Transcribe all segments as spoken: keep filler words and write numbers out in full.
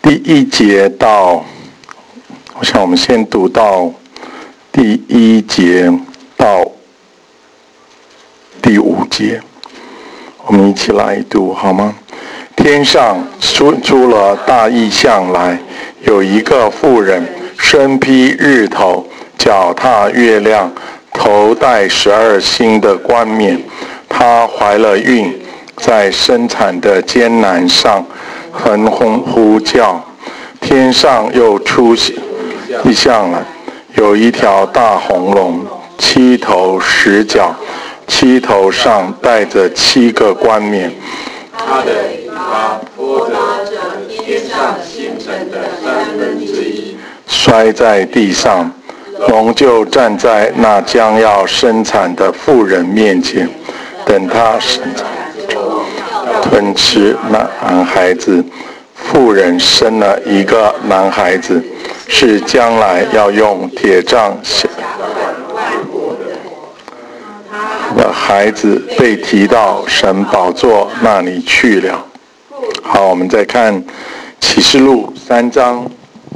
第一节到，我想我们先读到第一节到第五节，我们一起来读好吗？天上出出了大异象来，有一个妇人身披日头，脚踏月亮，头戴十二星的冠冕。她怀了孕，在生产的艰难上横轰呼叫。天上又出异象来，有一条大红龙，七头十角，七头上带着七个冠冕。 他的尾巴拖拉着天上星辰的三分之一， 摔在地上。龙就站在那将要生产的妇人面前，等他生产，吞吃那男孩子。妇人生了一个男孩子，是将来要用铁杖辖的孩子，被提到神宝座那里去了。好，我们再看启示录三章。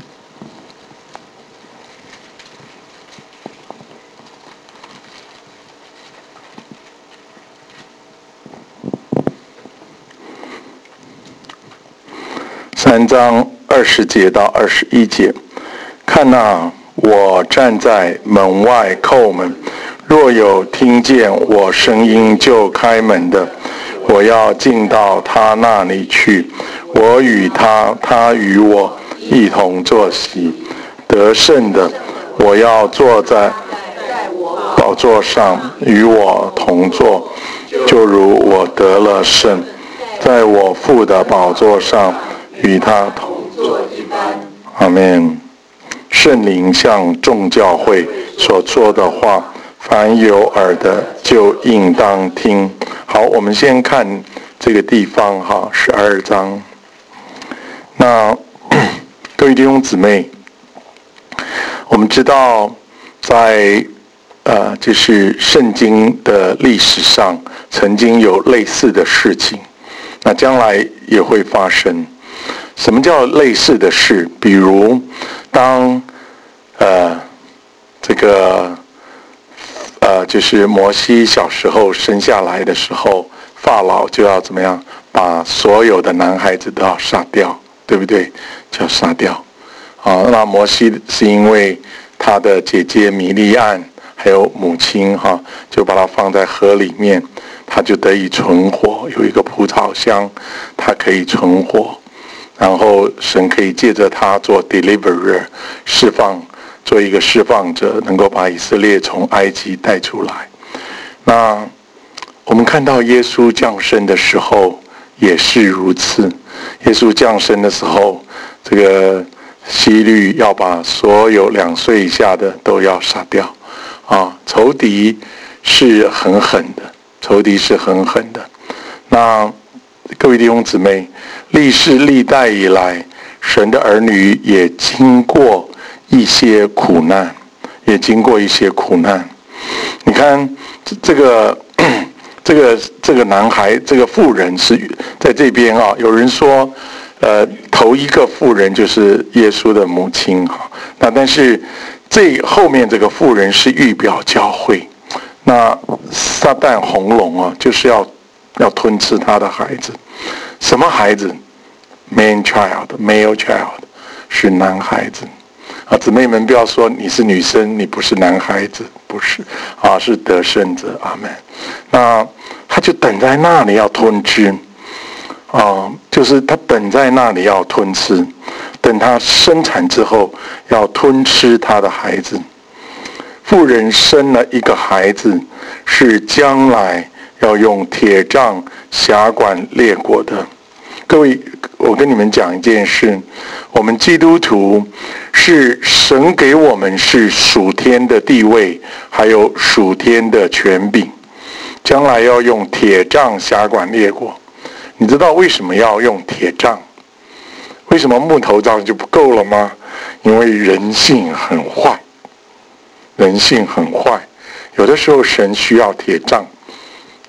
三章二十节到二十一节，看哪，我站在门外叩门，若有听见我声音就开门的，我要进到他那里去，我与他，他与我一同坐席。得胜的，我要坐在宝座上，与我同坐，就如我得了胜，在我父的宝座上与他同坐一般。阿们。圣灵向众教会所说的话，凡有耳的就应当听。好，我们先看这个地方哈，十二章。那各位弟兄姊妹，我们知道在呃，就是圣经的历史上曾经有类似的事情，那将来也会发生。什么叫类似的事？比如当呃这个呃就是摩西小时候生下来的时候，法老就要怎么样，把所有的男孩子都要杀掉，对不对？就要杀掉啊。那摩西是因为他的姐姐米利暗还有母亲哈、啊，就把它放在河里面，他就得以存活。有一个蒲草箱，它可以存活。然后神可以借着他做 deliverer， 释放，做一个释放者，能够把以色列从埃及带出来。那我们看到耶稣降生的时候也是如此。耶稣降生的时候，这个希律要把所有两岁以下的都要杀掉啊，仇敌是很狠的，仇敌是很狠的。那各位弟兄姊妹，历世历代以来，神的儿女也经过一些苦难，也经过一些苦难。你看这个这个这个男孩，这个妇人是在这边啊。有人说，呃，头一个妇人就是耶稣的母亲哈。那但是这后面这个妇人是预表教会。那撒旦红龙啊，就是要要吞吃他的孩子。什么孩子 ？Man child, male child， 是男孩子。啊，姊妹们不要说你是女生，你不是男孩子，不是啊，是得胜者。阿们。那他就等在那里要吞吃，啊，就是他等在那里要吞吃，等他生产之后要吞吃他的孩子。妇人生了一个孩子，是将来要用铁杖辖管列国的。各位，我跟你们讲一件事，我们基督徒是神给我们是属天的地位，还有属天的权柄，将来要用铁杖辖管列国。你知道为什么要用铁杖？为什么木头杖就不够了吗？因为人性很坏，人性很坏，有的时候神需要铁杖。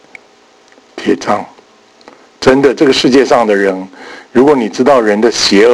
铁杖，真的，这个世界上的人，如果你知道人的邪恶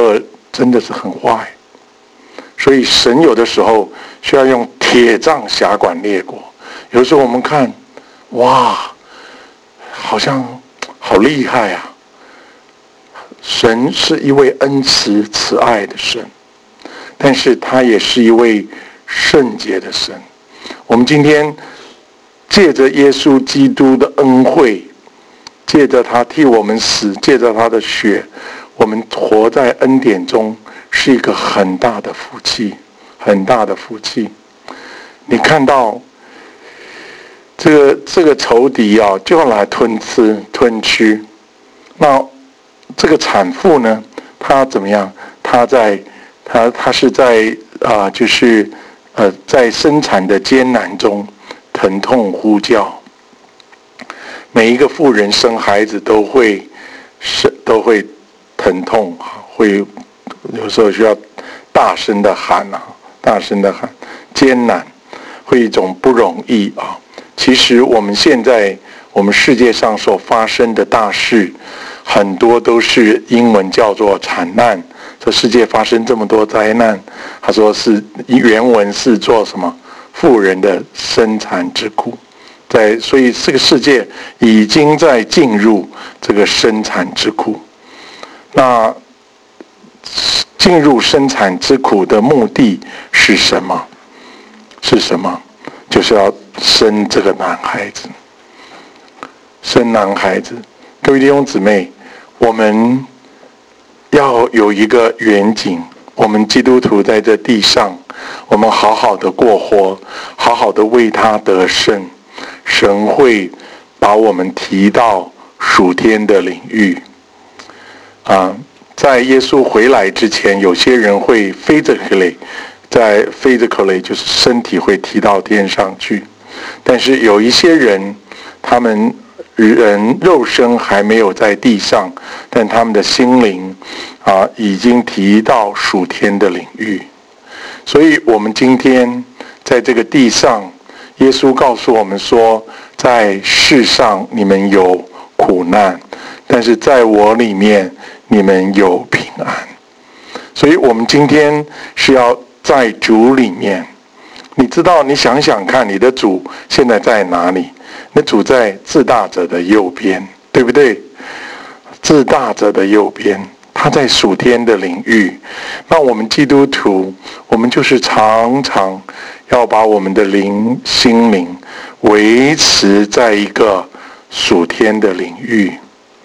真的是很坏。所以神有的时候需要用铁杖辖管列国。有时候我们看，哇，好像好厉害啊！神是一位恩慈慈爱的神，但是他也是一位圣洁的神。我们今天借着耶稣基督的恩惠，借着他替我们死，借着他的血，我们活在恩典中，是一个很大的福气，很大的福气。你看到这个这个仇敌啊，就要来吞吃吞吃。那这个产妇呢，她怎么样？她在她她是在啊、呃，就是呃，在生产的艰难中，疼痛呼叫。每一个妇人生孩子都会是都会疼痛，会有时候需要大声的喊啊，大声的喊，艰难，会一种不容易啊。其实我们现在我们世界上所发生的大事，很多都是英文叫做惨难。这世界发生这么多灾难，他说是原文是做什么？妇人的生产之苦。在所以这个世界已经在进入这个生产之苦。那进入生产之苦的目的是什么？是什么？就是要生这个男孩子，生男孩子。各位弟兄姊妹，我们要有一个远景，我们基督徒在这地上，我们好好的过活，好好的为他得胜，神会把我们提到属天的领域啊。在耶稣回来之前，有些人会 physically 在 physically 就是身体会提到天上去，但是有一些人，他们人肉身还没有在地上，但他们的心灵啊已经提到属天的领域。所以我们今天在这个地上，耶稣告诉我们说，在世上你们有苦难，但是在我里面你们有平安。所以我们今天是要在主里面。你知道，你想想看，你的主现在在哪里？那主在至大者的右边，对不对？至大者的右边，他在属天的领域。那我们基督徒，我们就是常常要把我们的灵心灵维持在一个属天的领域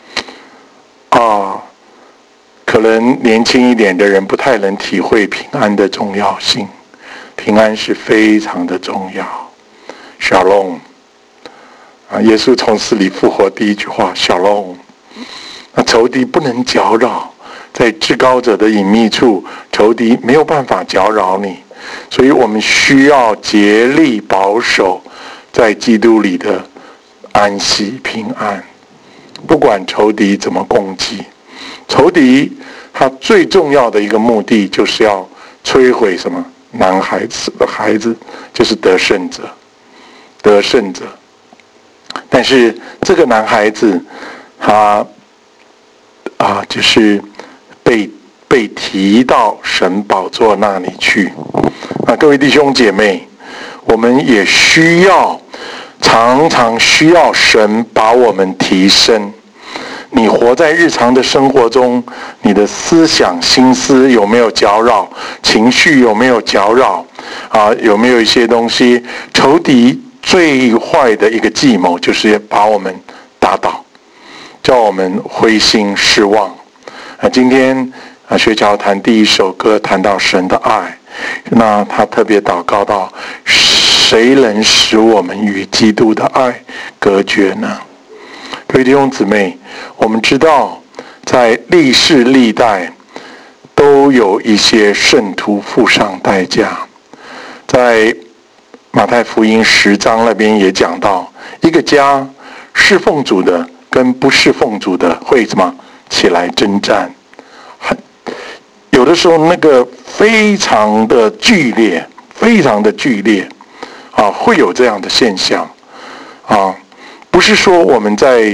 啊。可能年轻一点的人不太能体会平安的重要性，平安是非常的重要。Shalom 啊，耶稣从死里复活，第一句话 Shalom。那仇敌不能搅扰，在至高者的隐秘处，仇敌没有办法搅扰你，所以我们需要竭力保守在基督里的安息平安。不管仇敌怎么攻击，仇敌他最重要的一个目的就是要摧毁什么？男孩子的孩子，就是得胜者，得胜者。但是这个男孩子，他啊，就是被被提到神宝座那里去。啊，各位弟兄姐妹，我们也需要常常需要神把我们提升。你活在日常的生活中，你的思想心思有没有搅扰？情绪有没有搅扰？啊，有没有一些东西？仇敌最坏的一个计谋就是把我们打倒，叫我们灰心失望。啊，今天啊，学乔谈第一首歌谈到神的爱，那他特别祷告到：谁能使我们与基督的爱隔绝呢？各位弟兄姊妹，我们知道在历世历代都有一些圣徒付上代价。在马太福音十章那边也讲到，一个家侍奉主的跟不侍奉主的会什么起来征战，很有的时候那个非常的剧烈，非常的剧烈啊，会有这样的现象啊。不是说我们在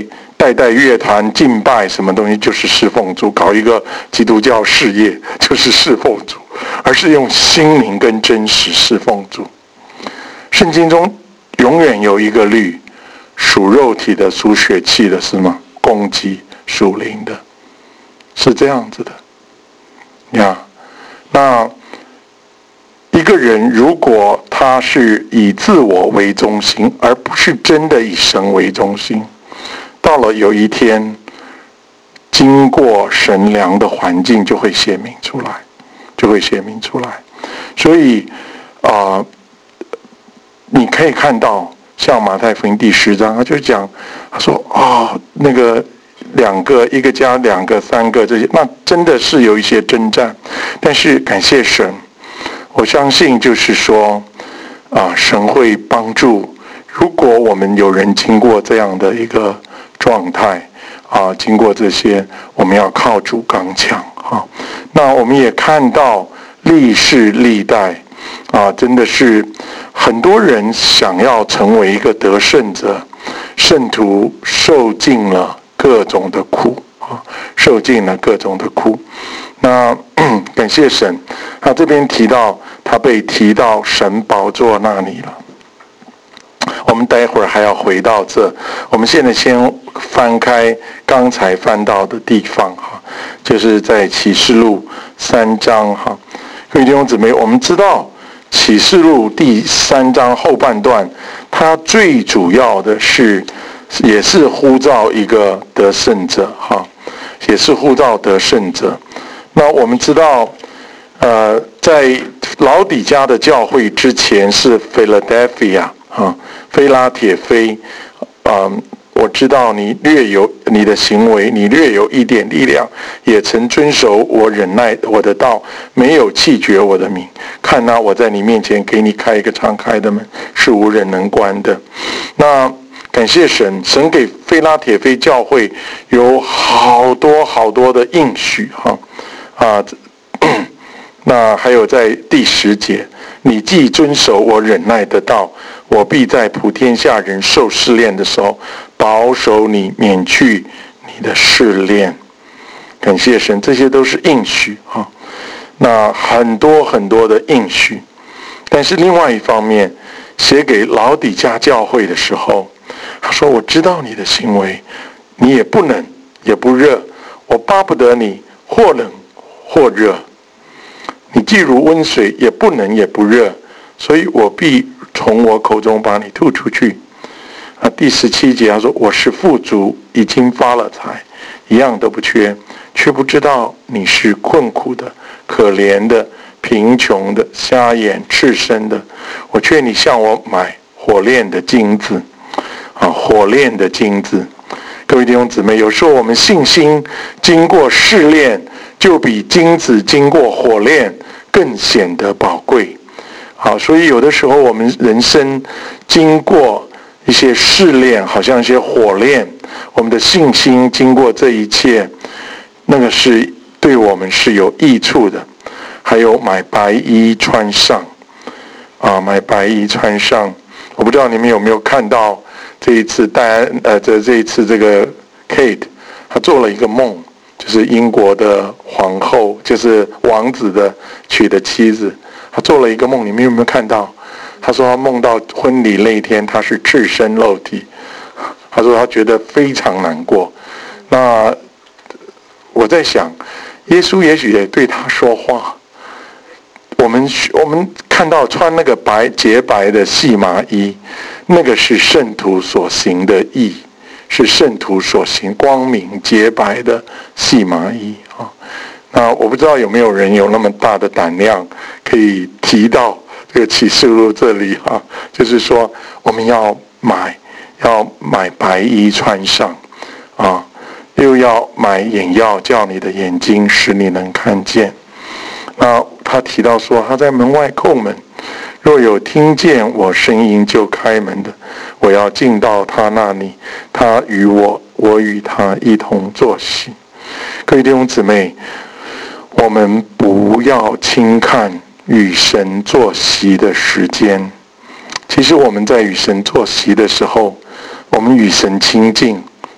带带乐团敬拜什么东西就是侍奉主，搞一个基督教事业就是侍奉主，而是用心灵跟真实侍奉主。圣经中永远有一个律，属肉体的属血气的是吗？攻击属灵的，是这样子的呀。那一个人如果他是以自我为中心，而不是真的以神为中心，到了有一天经过神量的环境就会显明出来，就会显明出来。所以啊、呃，你可以看到像马太福音第十章，他就讲，他说哦，那个两个一个加两个三个这些，那真的是有一些征战，但是感谢神，我相信就是说啊，神会帮助。如果我们有人经过这样的一个状态啊，经过这些，我们要靠主刚强啊。那我们也看到历世历代啊，真的是很多人想要成为一个得胜者，圣徒受尽了各种的苦啊，受尽了各种的苦。那感谢神，他这边提到他被提到神宝座那里了。我们待会儿还要回到这，我们现在先翻开刚才翻到的地方哈，就是在启示录三章哈。各位弟兄姊妹，我们知道启示录第三章后半段，它最主要的是也是呼召一个得胜者哈，也是呼召得胜者。那我们知道，呃，在老底嘉的教会之前是 Philadelphia 啊，菲拉铁菲，嗯，我知道你略有你的行为，你略有一点力量，也曾遵守我忍耐我的道，没有弃绝我的名。看哪，我在你面前给你开一个敞开的门，是无人能关的。那感谢神，神给菲拉铁菲教会有好多好多的应许哈。啊，那还有在第十节，你既遵守我忍耐的道，我必在普天下人受试炼的时候，保守你，免去你的试炼。感谢神，这些都是应许啊。那很多很多的应许，但是另外一方面，写给老底嘉教会的时候，他说：“我知道你的行为，你也不冷也不热，我巴不得你或冷或热，你既如温水，也不冷也不热，所以我必从我口中把你吐出去。”啊，第十七节他说：“我是富足，已经发了财，一样都不缺，却不知道你是困苦的、可怜的、贫穷的、瞎眼、赤身的。我劝你向我买火炼的金子。”啊，火炼的金子。各位弟兄姊妹，有时候我们信心经过试炼，就比金子经过火炼更显得宝贵。好，所以有的时候我们人生经过一些试炼，好像一些火炼，我们的信心经过这一切，那个是对我们是有益处的。还有买白衣穿上，啊，买白衣穿上。我不知道你们有没有看到这一次戴安呃这这一次这个 Kate， 她做了一个梦，就是英国的皇后，就是王子的娶的妻子，她做了一个梦，你们有没有看到？她说她梦到婚礼那一天她是赤身露体，她说她觉得非常难过。那我在想，耶稣也许也对她说话。我们我们看到穿那个白洁白的细麻衣，那个是圣徒所行的义，是圣徒所行光明洁白的细麻衣啊。那我不知道有没有人有那么大的胆量可以提到这个启示录这里啊，就是说我们要买要买白衣穿上啊，又要买眼药，叫你的眼睛使你能看见。那他提到说，他在门外叩门，若有听见我声音就开门的，我要进到他那里，他与我，我与他一同坐席。各位弟兄姊妹，我们不要轻看与神坐席的时间。其实我们在与神坐席的时候，我们与神亲近，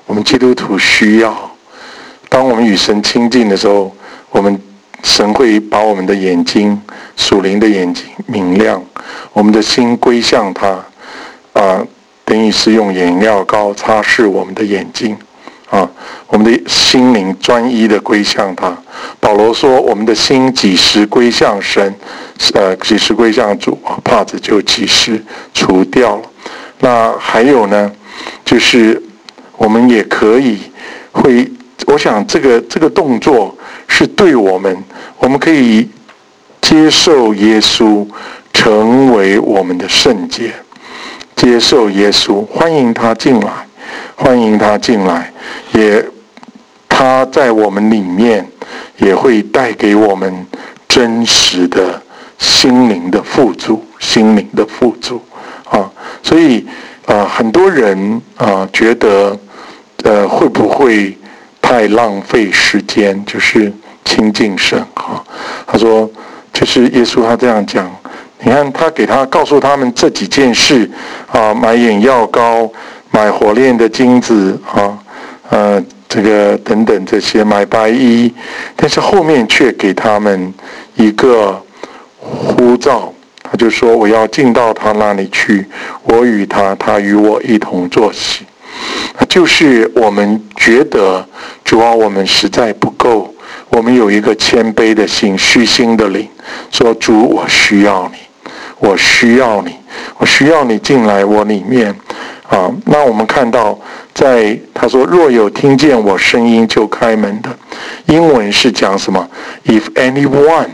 我们基督徒需要。当我们与神亲近的时候，我们神会把我们的眼睛，属灵的眼睛明亮，我们的心归向他，啊、呃，等于是用眼药膏擦拭我们的眼睛，啊，我们的心灵专一的归向他。保罗说，我们的心几时归向神，呃，几时归向主啊，帕子就几时除掉了。那还有呢，就是我们也可以会，我想这个这个动作是对我们，我们可以接受耶稣成为我们的圣洁，接受耶稣，欢迎他进来，欢迎他进来，也他在我们里面也会带给我们真实的心灵的富足，心灵的富足啊，所以啊、呃，很多人啊、呃、觉得呃会不会太浪费时间，就是亲近神啊？他说，就是耶稣他这样讲，你看他给他告诉他们这几件事啊，买眼药膏，买火炼的金子啊，呃，这个等等这些，买白衣，但是后面却给他们一个呼召，他就说我要进到他那里去，我与他，他与我一同坐席。就是我们觉得主啊，我们实在不够，我们有一个谦卑的心，虚心的灵，说主，我需要你，我需要你，我需要你进来我里面啊。那我们看到在他说，若有听见我声音就开门的，英文是讲什么？ If anyone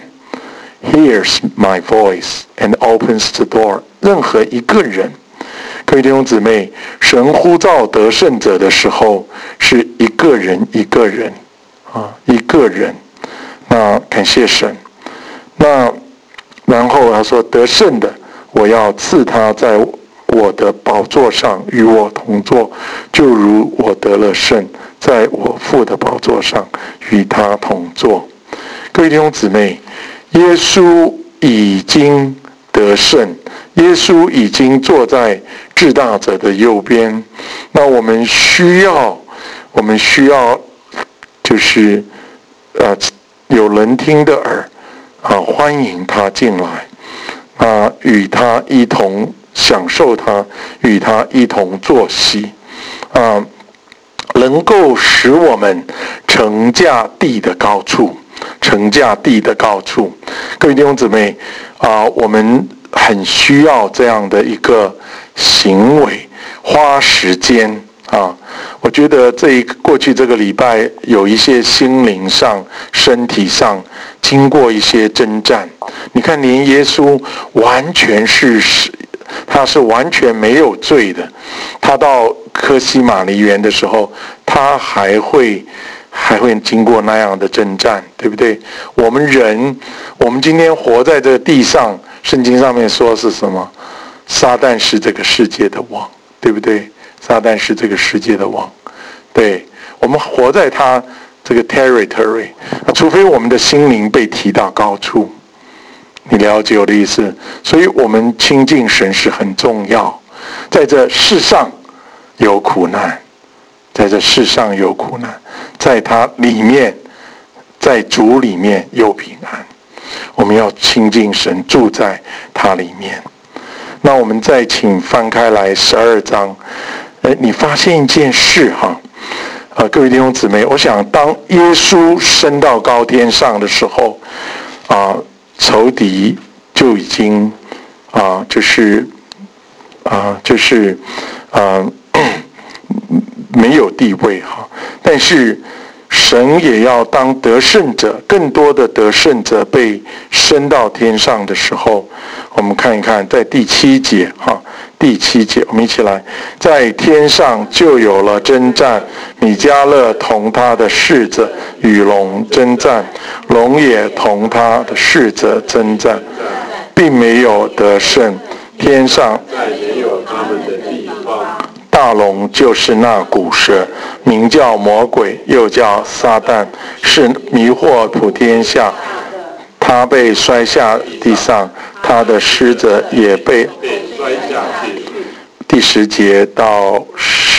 hears my voice and opens the door， 任何一个人。各位弟兄姊妹，神呼召得胜者的时候，是一个人一个人啊，一个人。那感谢神。那然后他说，得胜的，我要赐他在我的宝座上与我同坐，就如我得了胜，在我父的宝座上与他同坐。各位弟兄姊妹，耶稣已经得胜，耶稣已经坐在至大者的右边。那我们需要，我们需要，就是呃，有人听的耳啊，欢迎他进来啊，与他一同享受他，与他一同坐席啊，能够使我们乘驾地的高处，乘驾地的高处。各位弟兄姊妹啊，我们很需要这样的一个行为，花时间啊。我觉得这一过去这个礼拜有一些心灵上、身体上经过一些征战。你看，连耶稣完全是他是完全没有罪的，他到客西马尼园的时候，他还会还会经过那样的征战，对不对？我们人，我们今天活在这个地上，圣经上面说是什么？撒旦是这个世界的王，对不对？撒旦是这个世界的王，对，我们活在他这个 territory， 除非我们的心灵被提到高处，你了解我的意思？所以我们亲近神是很重要。在这世上有苦难，在这世上有苦难，在他里面，在主里面有平安。我们要亲近神，住在他里面。那我们再请翻开来十二章，哎，你发现一件事哈，呃，各位弟兄姊妹，我想当耶稣升到高天上的时候，啊、呃，仇敌就已经啊、呃，就是啊、呃，就是啊、呃，没有地位哈，但是神也要当得胜者，更多的得胜者被升到天上的时候，我们看一看，在第七节哈，第七节，我们一起来，在天上就有了征战，米迦勒同他的使者与龙征战，龙也同他的使者征战，并没有得胜。天上再没有他们的地方。 大龙就是那古蛇，名叫魔鬼，又叫撒旦，是迷惑普天下。他被摔下地上，他的使者也被被摔下去。 第十节到十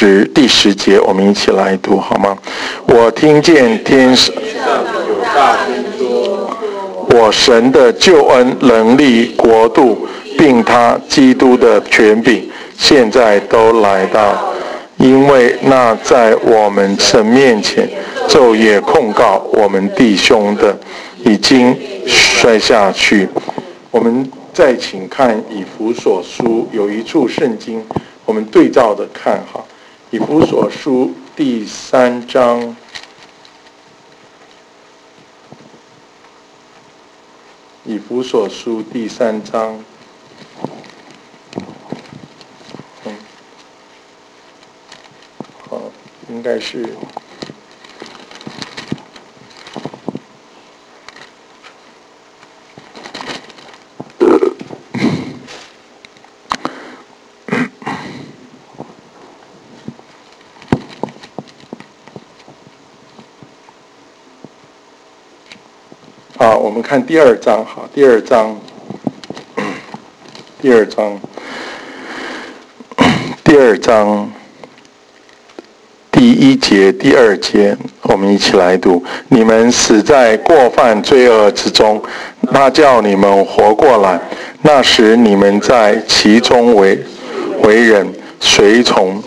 十第十节，我们一起来读好吗？我听见天上有大声说， 我神的救恩、能力、国度，并他基督的权柄，现在都来到，因为那在我们神面前昼夜控告我们弟兄的，已经摔下去。我们再请看以弗所书，有一处圣经，我们对照的看哈。以弗所书第三章。以弗所书第三章，嗯，好，应该是啊，我们看第二章哈，第二章，第二章，第二章，第一节、第二节，我们一起来读：你们死在过犯罪恶之中，那叫你们活过来。那时你们在其中为为人，随从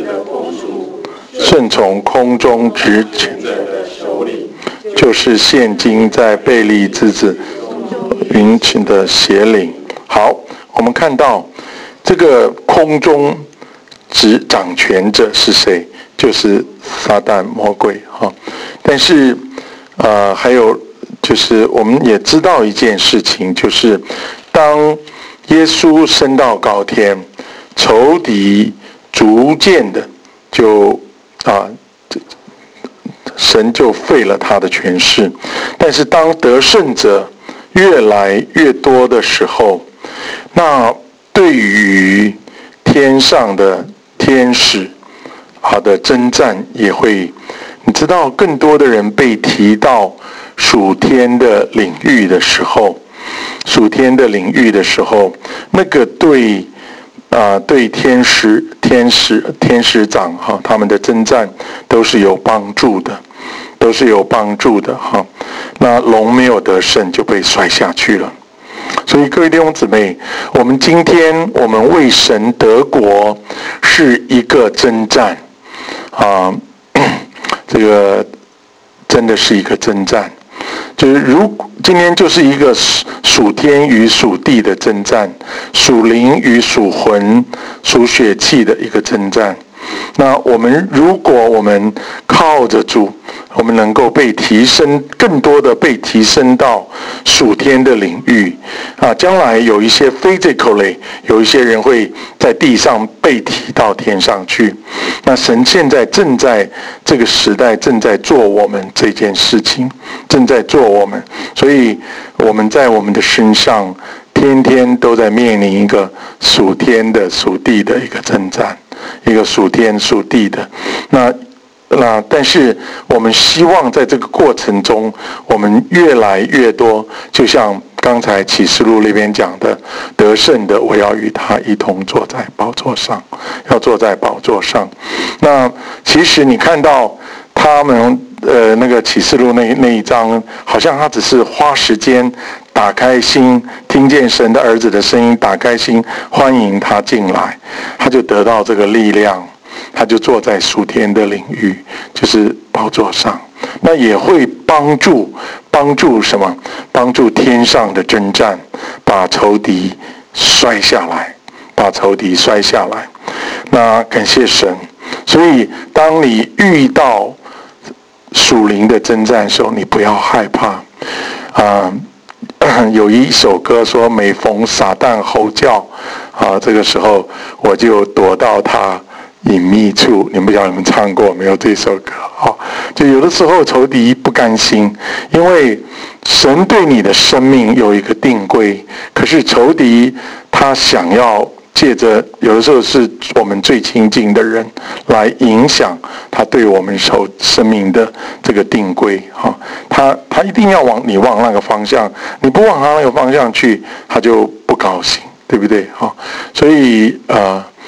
顺从空中执权者的首领。就是现今在贝利之子云群的邪灵。好，我们看到这个空中执掌权者是谁？就是撒旦魔鬼哈。但是呃，还有就是我们也知道一件事情，就是当耶稣升到高天，仇敌逐渐的就啊。神就废了他的权势，但是当得胜者越来越多的时候，那对于天上的天使好的征战也会，你知道更多的人被提到属天的领域的时候，属天的领域的时候，那个对啊、呃、对天使天使天使长哈他们的征战都是有帮助的。都是有帮助的哈，那龙没有得胜就被摔下去了。所以各位弟兄姊妹，我们今天我们为神得国是一个征战啊，这个真的是一个征战。就是如今天就是一个属天与属地的征战，属灵与属魂、属血气的一个征战。那我们如果我们靠着主，我们能够被提升，更多的被提升到属天的领域啊，将来有一些 physically 有一些人会在地上被提到天上去。那神现在正在这个时代正在做我们这件事情，正在做我们，所以我们在我们的身上天天都在面临一个属天的属地的一个征战，一个属天属地的那那但是我们希望在这个过程中，我们越来越多，就像刚才启示录那边讲的，得胜的我要与他一同坐在宝座上，要坐在宝座上。那其实你看到他们呃那个启示录那那一章，好像他只是花时间打开心，听见神的儿子的声音，打开心欢迎他进来，他就得到这个力量，他就坐在属天的领域，就是宝座上。那也会帮助帮助什么？帮助天上的征战，把仇敌摔下来，把仇敌摔下来。那感谢神。所以当你遇到属灵的征战的时候，你不要害怕啊、呃。有一首歌说，每逢撒旦吼叫啊，这个时候我就躲到他隐秘处。你们不晓得你们唱过没有这首歌？好，就有的时候仇敌不甘心，因为神对你的生命有一个定规，可是仇敌他想要借着有的时候是我们最亲近的人来影响他对我们生生命的这个定规哈，他他一定要往你往那个方向，你不往他那个方向去，他就不高兴，对不对哈？所以呃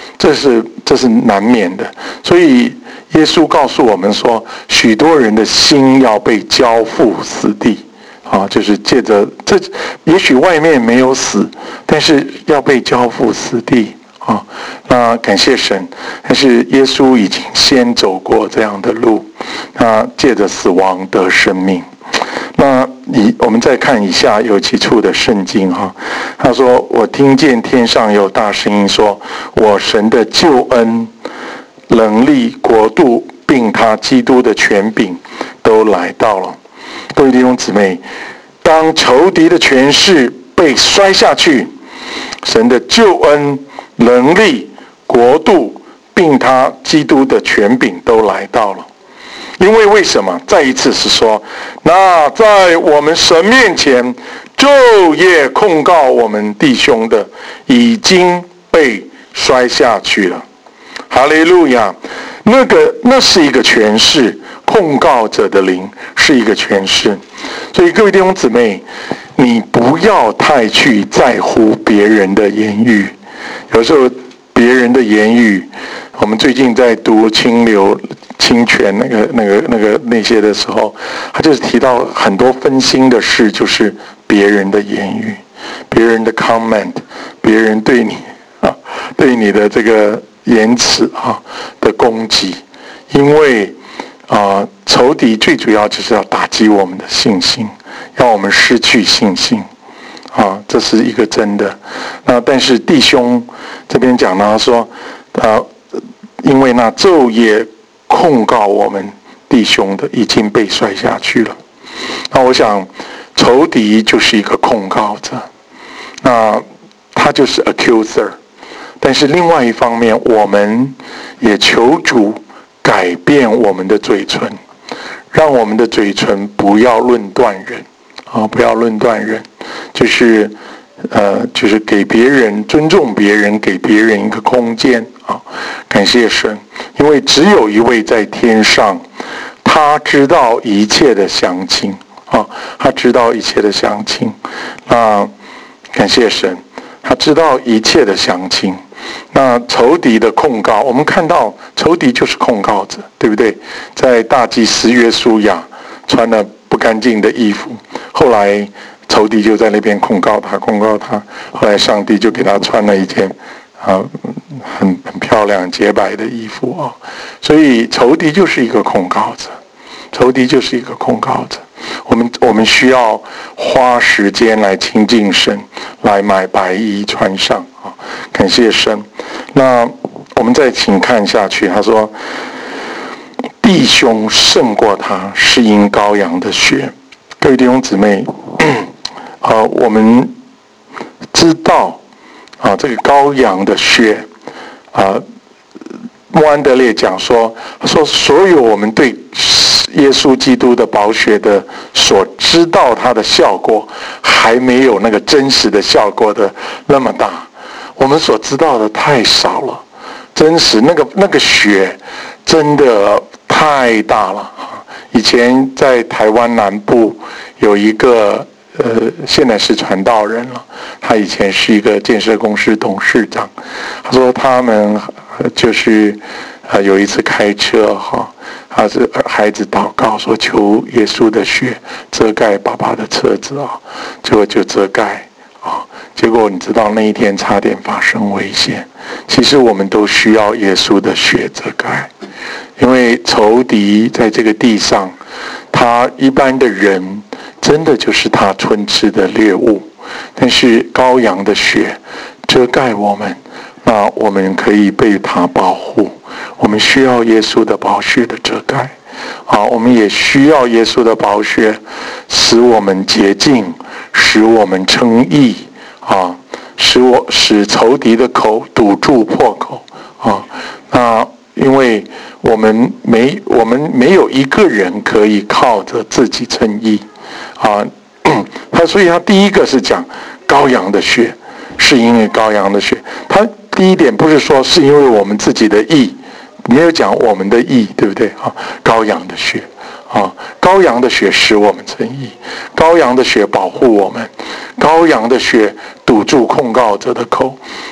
这是这是难免的。所以耶稣告诉我们说，许多人的心要被交付死地啊，就是借着这，也许外面没有死，但是要被交付死地啊。那感谢神，但是耶稣已经先走过这样的路，那借着死亡得生命。那以我们再看以下有几处的圣经哈，他说：“我听见天上有大声音说，我神的救恩、能力、国度，并他基督的权柄都来到了。”各位弟兄姊妹，当仇敌的权势被摔下去，神的救恩、能力、国度，并他基督的权柄都来到了。因为为什么？再一次是说，那在我们神面前昼夜控告我们弟兄的，已经被摔下去了。哈利路亚！那个那是一个权势，控告者的灵是一个权势。所以各位弟兄姊妹，你不要太去在乎别人的言语。有时候别人的言语，我们最近在读清流侵权那个那个那个那些的时候，他就是提到很多分心的事，就是别人的言语、别人的 comment、别人对你啊、对你的这个言辞啊的攻击，因为啊、仇敌最主要就是要打击我们的信心，让我们失去信心啊，这是一个真的。那但是弟兄这边讲呢说，啊，因为那昼夜控告我们弟兄的已经被摔下去了。那我想仇敌就是一个控告者，那他就是 accuser。但是另外一方面，我们也求主改变我们的嘴唇，让我们的嘴唇不要论断人啊，不要论断人，就是呃，就是给别人尊重别人，给别人一个空间啊。感谢神，因为只有一位在天上，他知道一切的详情啊，他知道一切的详情。那感谢神，他知道一切的详情。那仇敌的控告，我们看到仇敌就是控告者，对不对？在大祭司约书亚穿了不干净的衣服，后来仇敌就在那边控告他，控告他。后来上帝就给他穿了一件啊很很漂亮洁白的衣服啊。所以仇敌就是一个控告者，仇敌就是一个控告者。我们我们需要花时间来亲近神，来买白衣穿上啊！感谢神。那我们再请看下去，他说：“弟兄胜过他，是因羔羊的血。”各位弟兄姊妹，啊，我们知道啊，这个羔羊的血啊，穆安德烈讲说，说所有我们对耶稣基督的宝血的所知道它的效果，还没有那个真实的效果的那么大。我们所知道的太少了，真实那个那个血真的太大了。以前在台湾南部有一个呃，现在是传道人了，他以前是一个建设公司董事长。他说他们就是呃有一次开车哈，他是孩子祷告说求耶稣的血遮盖爸爸的车子啊，结果就遮盖啊，结果你知道那一天差点发生危险。其实我们都需要耶稣的血遮盖，因为仇敌在这个地上，他一般的人真的就是他吞吃的猎物，但是羔羊的血遮盖我们，那我们可以被他保护。我们需要耶稣的宝血的遮盖啊，我们也需要耶稣的宝血使我们洁净，使我们称义啊，使我使仇敌的口堵住破口啊。那因为我们没我们没有一个人可以靠着自己称义啊，他所以他第一个是讲羔羊的血，是因为羔羊的血。他第一点不是说是因为我们自己的义，没有讲我们的义，对不对啊？羔羊的血啊，羔羊的血使我们称义，羔羊的血保护我们，羔羊的血堵住控告者的口，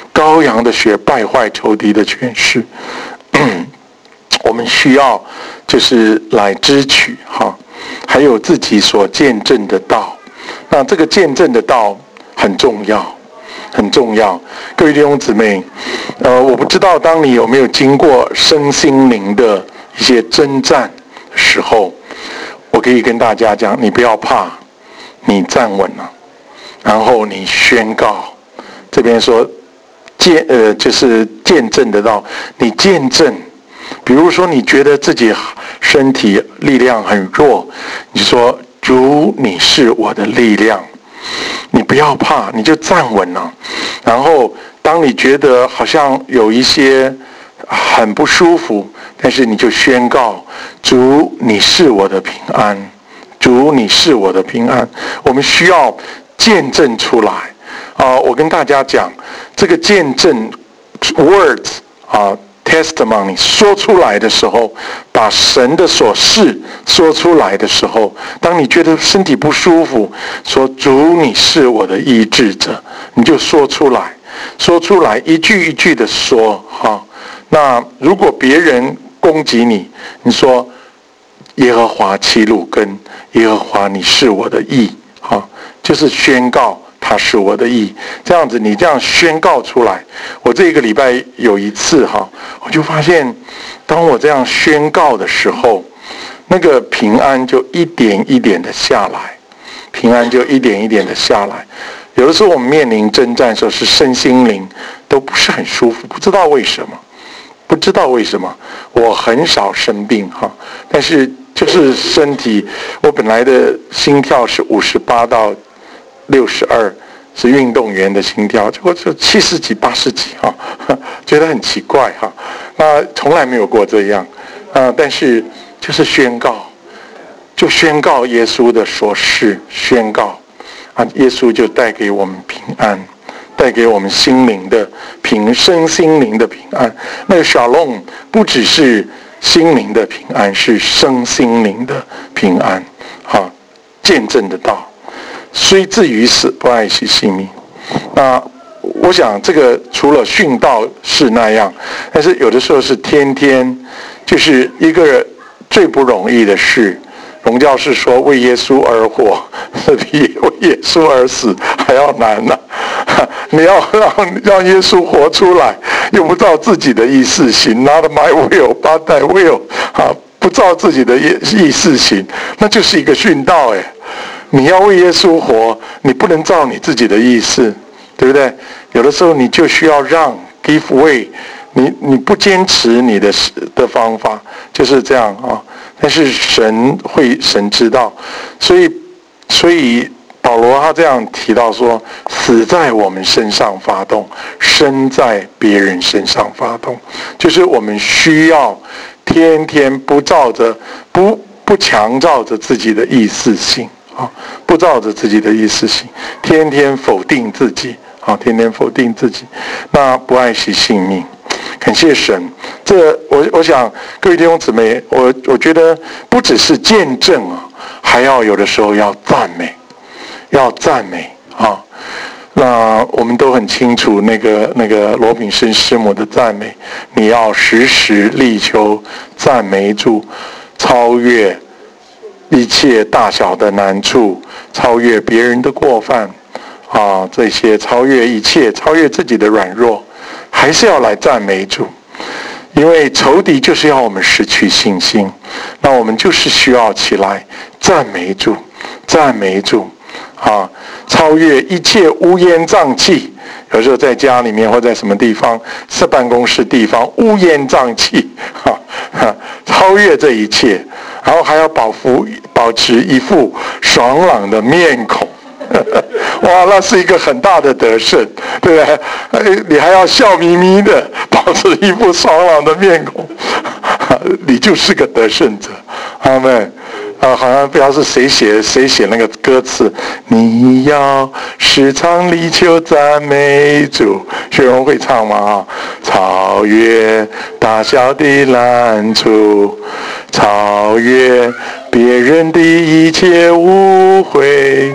羔羊的血败坏仇敌的权势。我们需要就是来支取哈，还有自己所见证的道。那这个见证的道很重要，很重要。各位弟兄姊妹，呃，我不知道当你有没有经过身心灵的一些征战的时候，我可以跟大家讲，你不要怕，你站稳了，然后你宣告。这边说见呃就是见证得到，你见证。比如说你觉得自己身体力量很弱，你说主你是我的力量，你不要怕，你就站稳了。然后当你觉得好像有一些很不舒服，但是你就宣告主你是我的平安，主你是我的平安。我们需要见证出来啊、呃！我跟大家讲，这个见证 words 啊、呃testimony 说出来的时候，把神的所示说出来的时候，当你觉得身体不舒服，说主你是我的医治者，你就说出来，说出来，一句一句的说哈。那如果别人攻击你，你说耶和华七路根，耶和华你是我的义，哈，就是宣告他是我的义，这样子你这样宣告出来。我这一个礼拜有一次哈，我就发现，当我这样宣告的时候，那个平安就一点一点的下来，平安就一点一点的下来。有的时候我们面临征战的时候，是身心灵都不是很舒服，不知道为什么，不知道为什么。我很少生病哈，但是就是身体，我本来的心跳是五十八到六十二，是运动员的心跳，结果就七十几、八十几哈，觉得很奇怪哈。那从来没有过这样，啊、呃，但是就是宣告，就宣告耶稣的所示，宣告啊，耶稣就带给我们平安，带给我们心灵的平，身心灵的平安。那个shalom不只是心灵的平安，是身心灵的平安，哈，见证得到。虽至于死，不爱惜性命。那我想这个除了殉道是那样，但是有的时候是天天，就是一个最不容易的事。荣教士说，为耶稣而活，比为耶稣而死还要难呢、啊。你要让让耶稣活出来，又不照自己的意思行 ，Not my will, but thy will， 啊，不照自己的意思行，那就是一个殉道哎。你要为耶稣活，你不能照你自己的意思，对不对？有的时候你就需要让 give way， 你你不坚持你的的方法，就是这样啊。但是神会，神知道，所以所以保罗他这样提到说，死在我们身上发动，生在别人身上发动，就是我们需要天天不照着不不强照着自己的意思行。不照着自己的意思行，天天否定自己，啊，天天否定自己，那不爱惜性命。感谢神，这我我想各位弟兄姊妹，我我觉得不只是见证啊，还要有的时候要赞美，要赞美啊。那我们都很清楚那个那个罗品生师母的赞美，你要时时力求赞美主，超越一切大小的难处，超越别人的过犯啊，这些超越一切，超越自己的软弱，还是要来赞美主。因为仇敌就是要我们失去信心，那我们就是需要起来赞美主，赞美主啊，超越一切乌烟瘴气。有时候在家里面或在什么地方，是办公室地方乌烟瘴气，哈哈，超越这一切，然后还要保服保持一副爽朗的面孔。哇，那是一个很大的得胜，对不对？你还要笑眯眯的，保持一副爽朗的面孔，你就是个得胜者。阿们。啊，好像不知道是谁写谁写那个歌词，你要时常力求赞美主，学荣会唱吗？啊，超越大小的难处，超越别人的一切误会。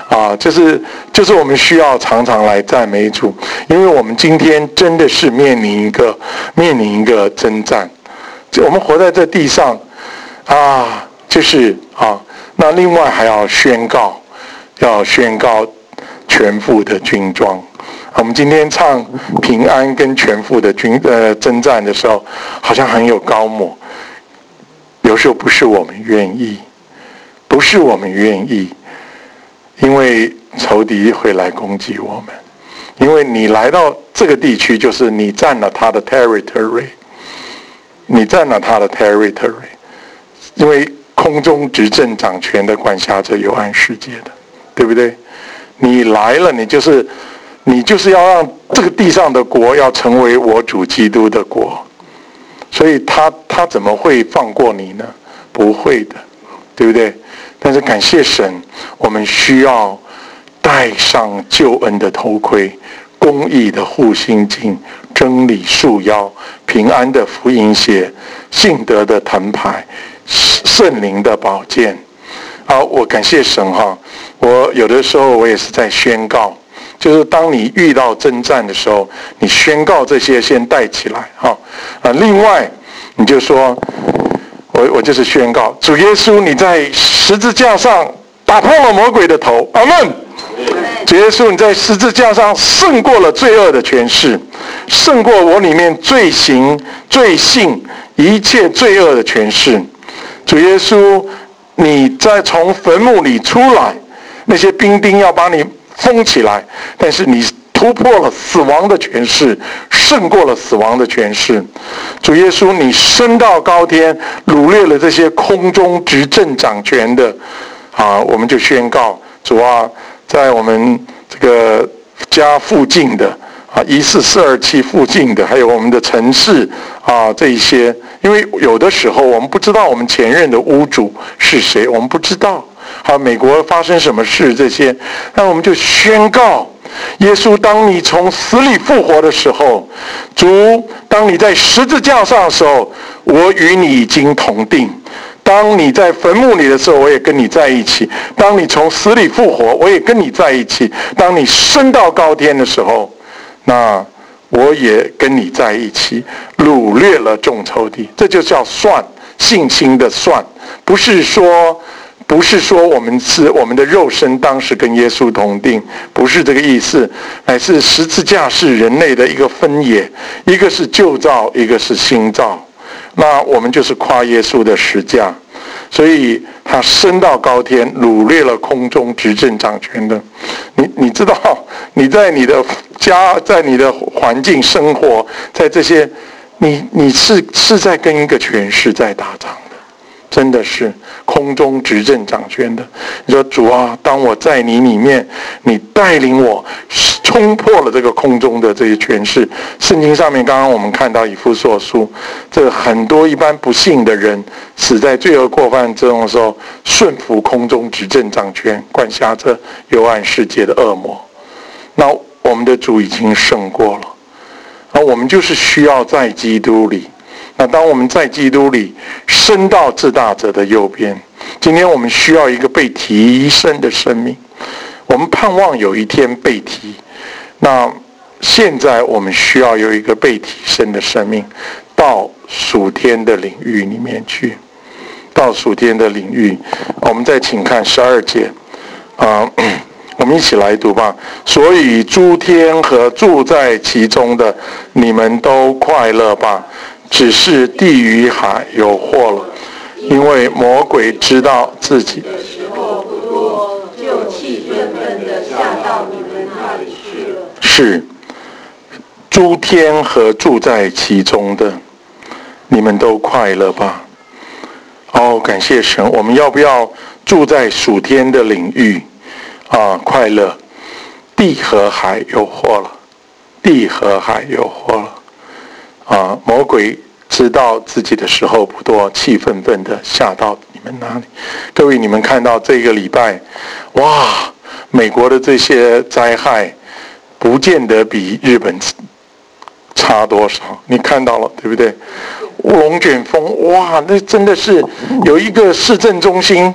啊，就是就是我们需要常常来赞美主，因为我们今天真的是面临一个面临一个征战，我们活在这地上啊，就是啊，那另外还要宣告，要宣告全副的军装。我们今天唱平安跟全副的军呃征战的时候，好像很有高模，有时候不是我们愿意，不是我们愿意。因为仇敌会来攻击我们，因为你来到这个地区，就是你占了他的 territory， 你占了他的 territory， 因为空中执政掌权的管辖着幽暗世界的，对不对？你来了，你就是你就是要让这个地上的国要成为我主基督的国，所以他他怎么会放过你呢？不会的，对不对？但是感谢神，我们需要戴上救恩的头盔，公义的护心镜，真理束腰，平安的福音鞋，信德的藤牌，圣灵的宝剑。好，我感谢神哈！我有的时候我也是在宣告，就是当你遇到征战的时候，你宣告这些先带起来哈啊。另外，你就说。我我就是宣告，主耶稣，你在十字架上打破了魔鬼的头，阿们。主耶稣，你在十字架上胜过了罪恶的权势，胜过我里面罪行、罪性一切罪恶的权势。主耶稣，你在从坟墓里出来，那些兵丁要把你封起来，但是你突破了死亡的权势，胜过了死亡的权势。主耶稣，你升到高天，掳掠了这些空中执政掌权的啊！我们就宣告，主啊，在我们这个家附近的啊，一四四二七附近的，还有我们的城市啊，这一些，因为有的时候我们不知道我们前任的屋主是谁，我们不知道，还有美国发生什么事这些，那我们就宣告。耶稣，当你从死里复活的时候，主，当你在十字架上的时候，我与你已经同定。当你在坟墓里的时候，我也跟你在一起。当你从死里复活，我也跟你在一起。当你升到高天的时候，那我也跟你在一起，掳掠了众仇敌。这就叫算，信心的算，不是说不是说我们是我们的肉身当时跟耶稣同定，不是这个意思，乃是十字架是人类的一个分野，一个是旧造，一个是新造。那我们就是跨耶稣的十架，所以他升到高天，掳掠了空中执政掌权的。你你知道，你在你的家，在你的环境生活，在这些，你你是是在跟一个权势在打仗。真的是空中执政掌权的。你说主啊，当我在你里面，你带领我冲破了这个空中的这些权势。圣经上面刚刚我们看到以弗所书，这很多一般不信的人死在罪恶过犯之中的时候，顺服空中执政掌权，管辖着幽暗世界的恶魔。那我们的主已经胜过了，那我们就是需要在基督里。那当我们在基督里升到至大者的右边，今天我们需要一个被提升的生命，我们盼望有一天被提。那现在我们需要有一个被提升的生命，到属天的领域里面去，到属天的领域。我们再请看十二节啊、呃，我们一起来读吧。所以诸天和住在其中的，你们都快乐吧。只是地与海有祸了，因为魔鬼知道自己的时候不多，就气愤愤地下到你们那里去了。 是诸天和住在其中的，你们都快乐吧。哦，感谢神，我们要不要住在属天的领域啊？快乐，地和海有祸了，地和海有祸了。啊，魔鬼知道自己的时候不多，气愤愤的下到你们那里。各位，你们看到这个礼拜，哇，美国的这些灾害，不见得比日本差多少。你看到了，对不对？龙卷风，哇，那真的是有一个市政中心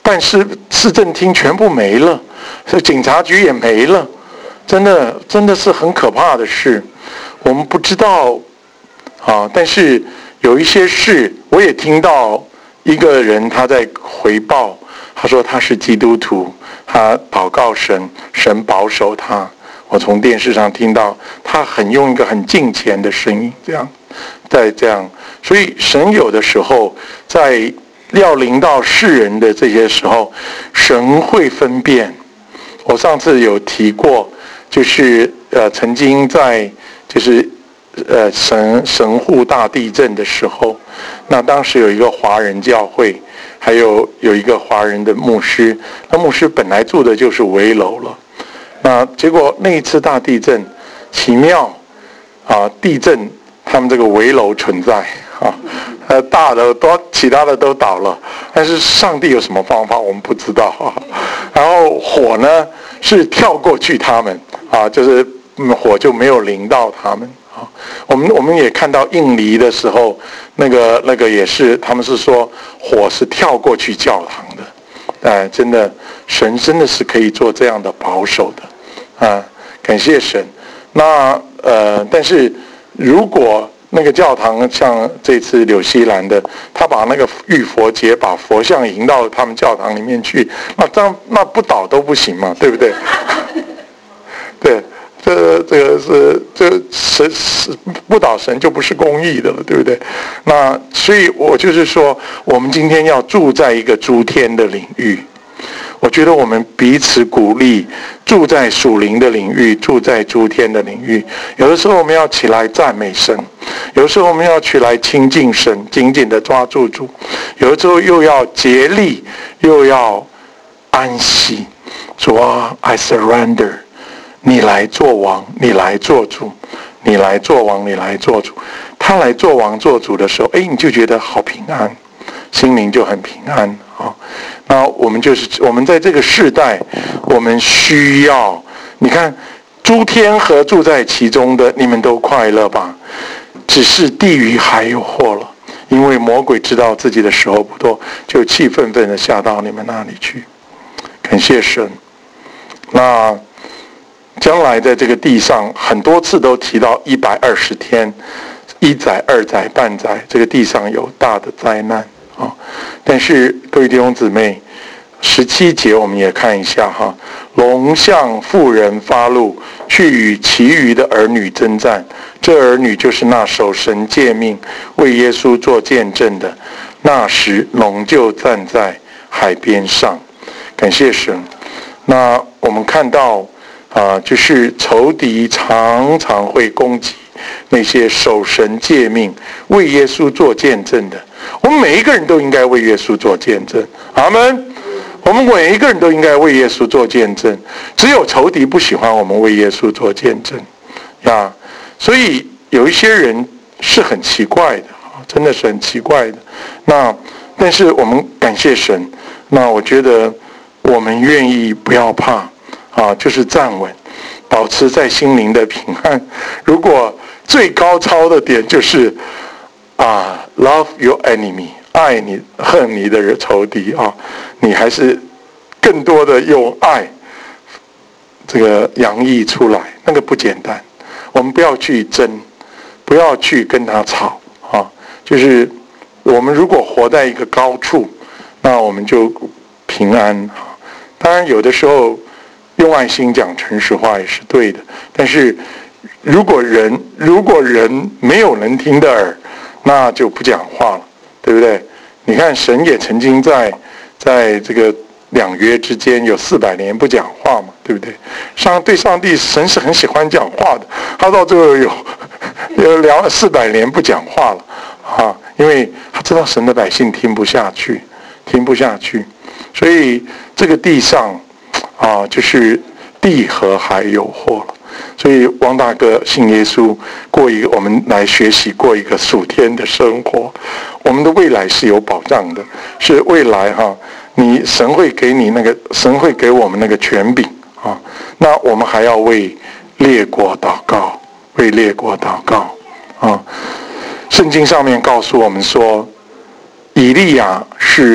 办事市政厅全部没了，警察局也没了，真的真的是很可怕的事。我们不知道啊，但是有一些事，我也听到一个人他在回报，他说他是基督徒，他祷告神，神保守他。我从电视上听到他很用一个很敬虔的声音，这样在这样，所以神有的时候在要临到世人的这些时候，神会分辨。我上次有提过，就是呃曾经在就是呃神神户大地震的时候，那当时有一个华人教会，还有有一个华人的牧师，那牧师本来住的就是危楼了。那结果那一次大地震，奇妙啊！地震他们这个危楼存在啊，呃，大的都其他的都倒了，但是上帝有什么方法我们不知道啊。然后火呢是跳过去他们啊，就是火就没有淋到他们啊。我们我们也看到印尼的时候，那个那个也是，他们是说火是跳过去教堂的，哎，真的神真的是可以做这样的保守的。啊，感谢神。那呃，但是如果那个教堂像这次纽西兰的，他把那个浴佛节把佛像迎到他们教堂里面去，那这样那不倒都不行嘛，对不对？对，这这个是这神不倒神就不是公义的了，对不对？那所以我就是说，我们今天要住在一个诸天的领域。我觉得我们彼此鼓励，住在属灵的领域，住在诸天的领域。有的时候我们要起来赞美神，有的时候我们要起来亲近神，紧紧的抓住主。有的时候又要竭力，又要安息。主啊 ，I surrender， 你来做王，你来做主，你来做王，你来做主。他来做王做主的时候，哎，你就觉得好平安，心灵就很平安啊。那我们就是我们在这个世代，我们需要你看，诸天和住在其中的，你们都快乐吧？只是地狱还有祸了，因为魔鬼知道自己的时候不多，就气愤愤的下到你们那里去。感谢神。那将来在这个地上，很多次都提到一百二十天，一载、二载、半载，这个地上有大的灾难。啊，但是各位弟兄姊妹，十七节我们也看一下哈。龙向妇人发怒，去与其余的儿女征战。这儿女就是那守神诫命、为耶稣做见证的。那时龙就站在海边上。感谢神。那我们看到啊，就是仇敌常常会攻击那些守神诫命、为耶稣做见证的。我们每一个人都应该为耶稣做见证，阿们。我们每一个人都应该为耶稣做见证，只有仇敌不喜欢我们为耶稣做见证呀。所以有一些人是很奇怪的，真的是很奇怪的。那但是我们感谢神，那我觉得我们愿意不要怕啊，就是站稳，保持在心灵的平安。如果最高超的点就是啊 ，love your enemy， 爱你恨你的人仇敌啊，你还是更多的用爱这个洋溢出来，那个不简单。我们不要去争，不要去跟他吵啊。就是我们如果活在一个高处，那我们就平安。当然，有的时候用爱心讲诚实话也是对的，但是如果人如果人没有能听的耳，那就不讲话了，对不对？你看神也曾经在在这个两约之间有四百年不讲话嘛，对不对？上对上帝神是很喜欢讲话的，他到最后有有两四百年不讲话了啊，因为他知道神的百姓听不下去，听不下去，所以这个地上啊，就是地和海有祸了。所以汪大哥信耶稣，过一个我们来学习过一个属天的生活。我们的未来是有保障的，是未来哈、啊，你神会给你那个，神会给我们那个权柄啊。那我们还要为列国祷告，为列国祷告啊。圣经上面告诉我们说，以利亚是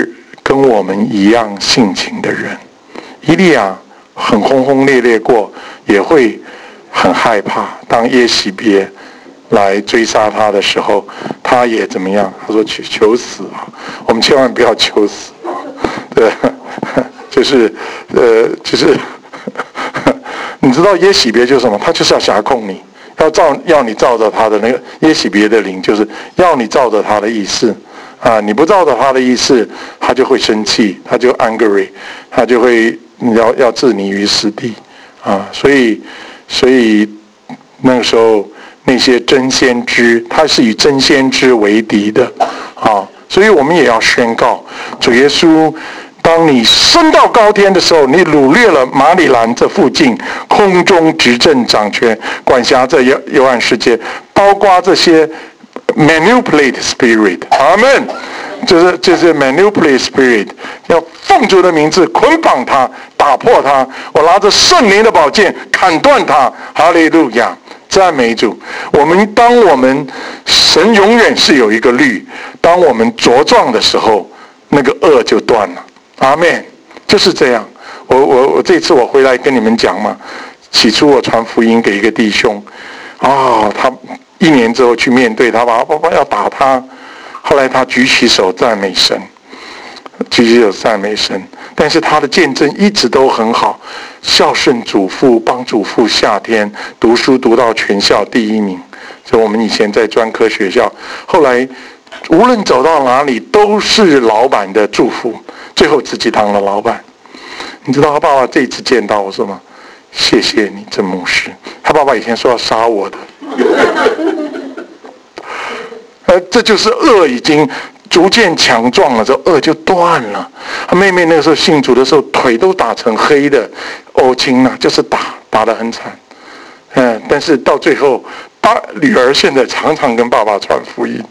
跟我们一样性情的人。以利亚很轰轰烈烈过，也会很害怕。当耶洗别来追杀他的时候，他也怎么样？他说求求死啊！我们千万不要求死啊！对，就是呃，就是你知道耶洗别就是什么？他就是要辖控你，要照要你照着他的那个耶洗别的灵，就是要你照着他的意思啊！你不照着他的意思，他就会生气，他就 angry， 他就会要要置你于死地啊！所以所以那个时候那些真先知，他是以真先知为敌的啊！所以我们也要宣告，主耶稣，当你升到高天的时候，你掳掠了马里兰这附近空中执政掌权管辖这幽幽暗世界，包括这些 manipulate spirit， 阿们，就是就是 manipulate spirit， 要奉主的名字捆绑他，打破他，我拿着圣灵的宝剑砍断他，哈利路亚，赞美主。我们当我们神永远是有一个律，当我们茁壮的时候，那个恶就断了。阿们，就是这样。我我我这次我回来跟你们讲嘛，起初我传福音给一个弟兄，啊、哦，他一年之后去面对他，爸爸要打他，后来他举起手赞美神，举起手赞美神，但是他的见证一直都很好，孝顺祖父，帮祖父夏天读书读到全校第一名，就我们以前在专科学校，后来无论走到哪里都是老板的祝福，最后自己当了老板。你知道他爸爸这一次见到我说吗？谢谢你，郑牧师。他爸爸以前说要杀我的，呃，这就是恶已经逐渐强壮了，之后恶就断了。他妹妹那个时候信主的时候，腿都打成黑的，欧青啊，就是打打得很惨。嗯、呃，但是到最后，爸女儿现在常常跟爸爸传福音。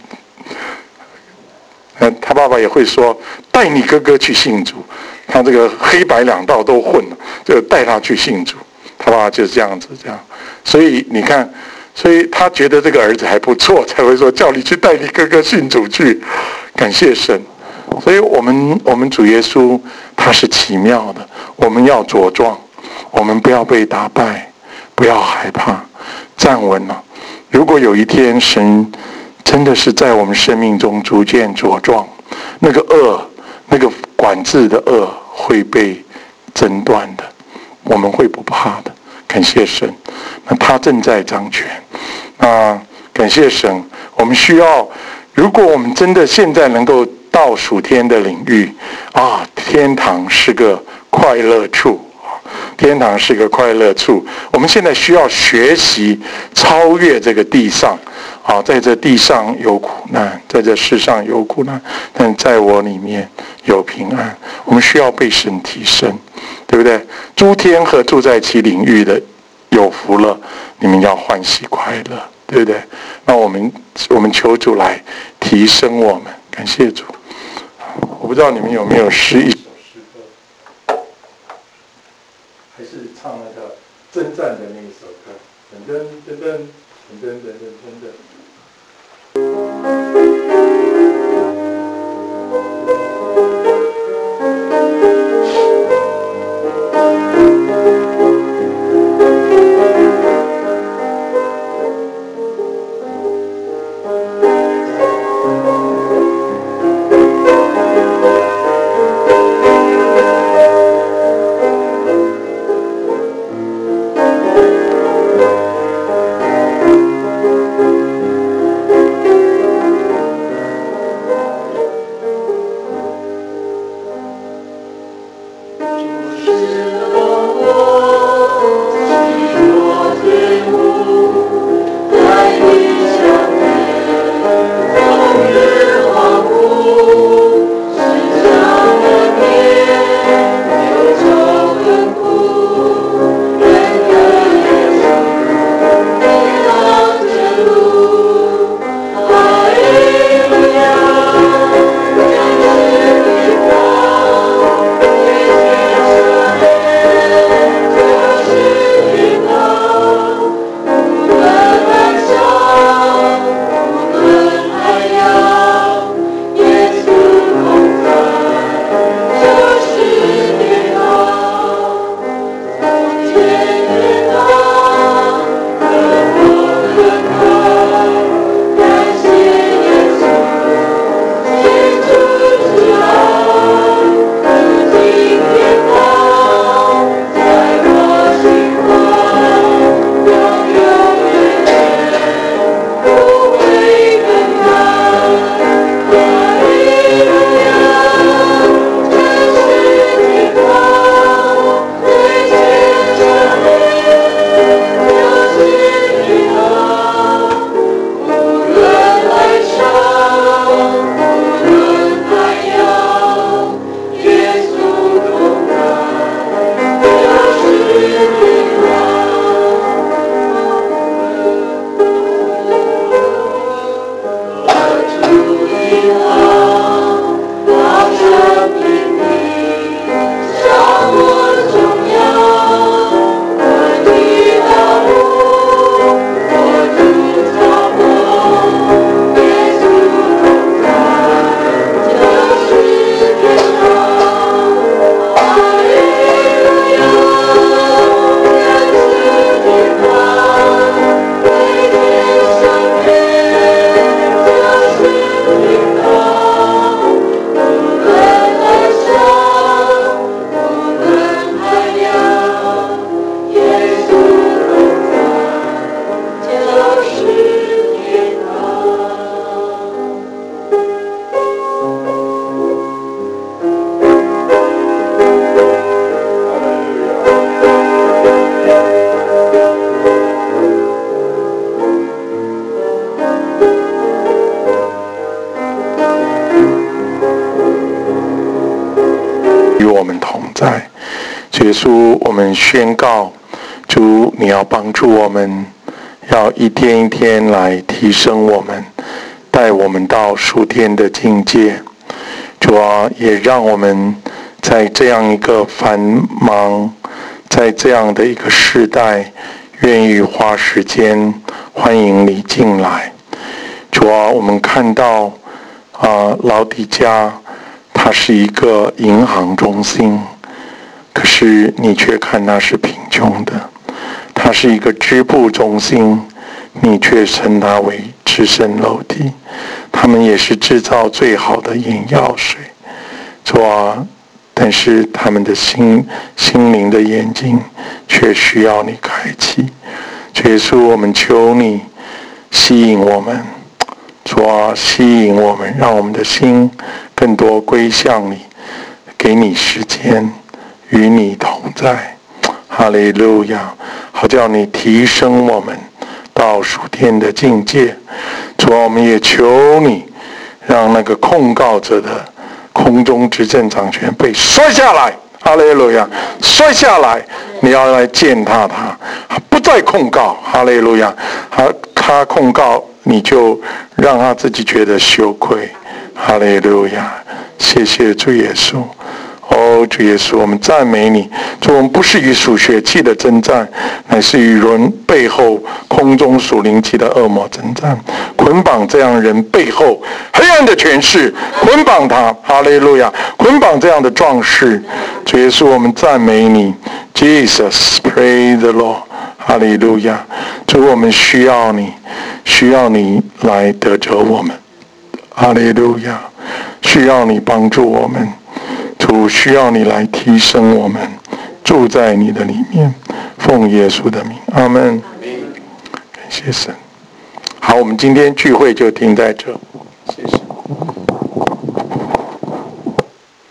嗯、呃，他爸爸也会说带你哥哥去信主。他这个黑白两道都混了，就带他去信主。他爸爸就是这样子，这样。所以你看，所以他觉得这个儿子还不错，才会说叫你去带你哥哥信主去。感谢神。所以我们我们主耶稣他是奇妙的，我们要茁壮，我们不要被打败，不要害怕，站稳了。如果有一天神真的是在我们生命中逐渐茁壮，那个恶，那个管制的恶会被诊断的，我们会不怕的。感谢神，那他正在掌权。啊，感谢神，我们需要，如果我们真的现在能够到属天的领域啊，天堂是个快乐处，天堂是个快乐处。我们现在需要学习超越这个地上。啊，在这地上有苦难，在这世上有苦难，但在我里面有平安。我们需要被神提升，对不对？诸天和住在其领域的有福了，你们要欢喜快乐，对不对？那我们我们求主来提升我们，感谢主。我不知道你们有没有诗一首诗歌，还是唱那个征战的那一首歌，噔噔噔噔噔噔噔噔噔。 在。主耶稣，我们宣告，主你要帮助我们，要一天一天来提升我们，带我们到属天的境界。主啊，也让我们在这样一个繁忙，在这样的一个时代，愿意花时间欢迎你进来。主啊，我们看到啊、呃，老底嘉它是一个银行中心，可是你却看它是贫穷的；它是一个织布中心，你却称它为赤身露体。他们也是制造最好的眼药水，主啊，但是他们的心心灵的眼睛却需要你开启。主耶稣，我们求你吸引我们，主啊，吸引我们，让我们的心更多归向你，给你时间，与你同在。哈利路亚！好叫你提升我们到属天的境界。主啊，我们也求你，让那个控告者的空中执政掌权被摔下来。哈利路亚！摔下来，你要来践踏他，不再控告。哈利路亚！他他控告，你就让他自己觉得羞愧。哈利路亚！谢谢主耶稣。哦，主耶稣，我们赞美你。主，我们不是与属血气的征战，乃是与人背后空中属灵气的恶魔征战。捆绑这样人背后黑暗的权势，捆绑他。哈利路亚！捆绑这样的壮士。主耶稣，我们赞美你。Jesus, praise the Lord。哈利路亚！主，我们需要你，需要你来得着我们。哈利路亚！需要你帮助我们。主，需要你来提升我们，住在你的里面，奉耶稣的名，阿们。感谢神。好，我们今天聚会就停在这。